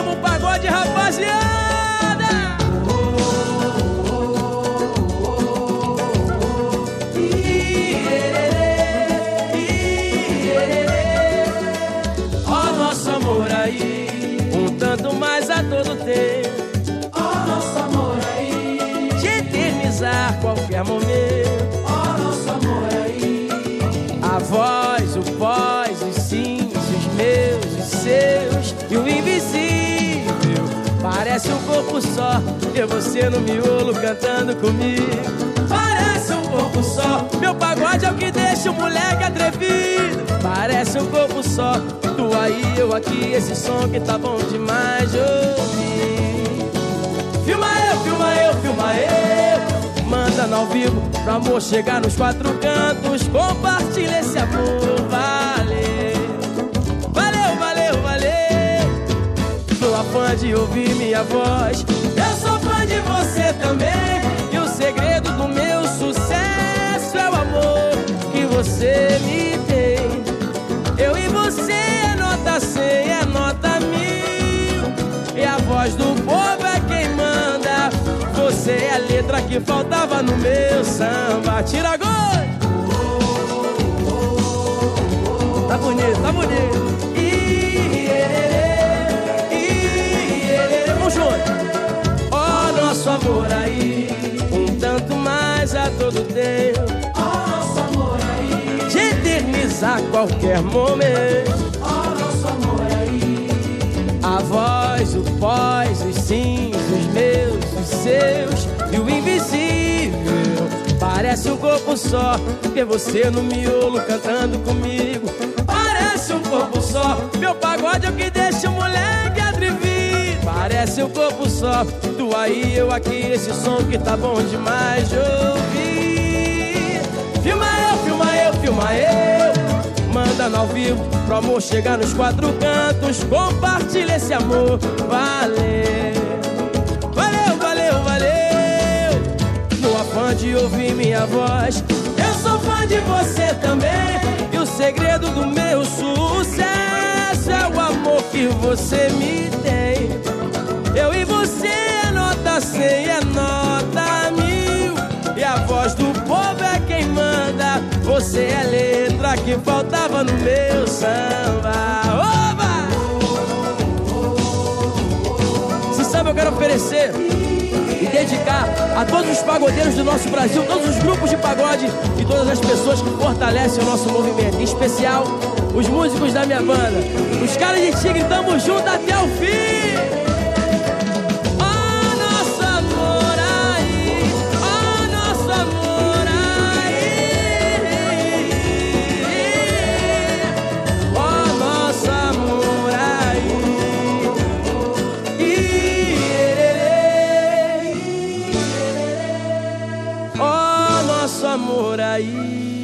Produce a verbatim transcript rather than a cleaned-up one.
Anima o pagode, rapaziada. Ó nosso amor aí, um tanto mais a todo tempo. Ó nosso amor aí, de eternizar qualquer momento. ó nosso amor aí, A voz, o pós, os sims, os meus, os seus e o invisível. Parece um corpo só, ter você no miolo cantando comigo. parece um corpo só. Meu pagode é o que deixa o moleque atrevido. Parece um corpo só, tu aí, eu aqui, esse som que tá bom demais de ouvir. Filma eu, filma eu, filma eu. Manda no ao vivo, pro amor chegar nos quatro cantos. Compartilha esse amor, valeu. Valeu, valeu, valeu. Sou a fã de ouvir minha voz. Eu sou fã de você também. E o segredo do meu sucesso é o amor que você me tem. Eu e você é nota cem, é nota mil. E a voz do povo é quem manda. Você é a letra que faltava no meu samba. Tira gol! Tá bonito, tá bonito. Vamos junto. Ó nosso amor aí, um tanto mais a todo tempo. Ó nosso amor aí, De eternizar qualquer momento. ó nosso amor aí, A voz, o pós, os sims, os meus, os seus e o invisível. Parece um corpo só, ter você no miolo cantando comigo. parece um corpo só. Meu pagode é o que deixa o moleque atrevido. Parece um corpo só, tu aí, eu aqui, esse som que tá bom demais de ouvir. Filma eu, filma eu, filma eu. Manda no ao vivo, pro amor chegar nos quatro cantos. Compartilha esse amor, valeu. Valeu, valeu, valeu. No afã de ouvir minha voz. Eu sou fã de você também. E o segredo do meu sucesso é o amor que você me tem. Eu e você é nota cem, é nota mil. E a voz do povo é quem manda. Você é a letra que faltava no meu samba. Oba! Esse samba eu quero oferecer e dedicar a todos os pagodeiros do nosso Brasil, todos os grupos de pagode e todas as pessoas que fortalecem o nosso movimento. Em especial, os músicos da minha banda. Os caras de Tigre, tamo junto até o fim! Ó nosso amor aí, ó nosso amor aí, ó nosso amor aí. Ó nosso amor aí.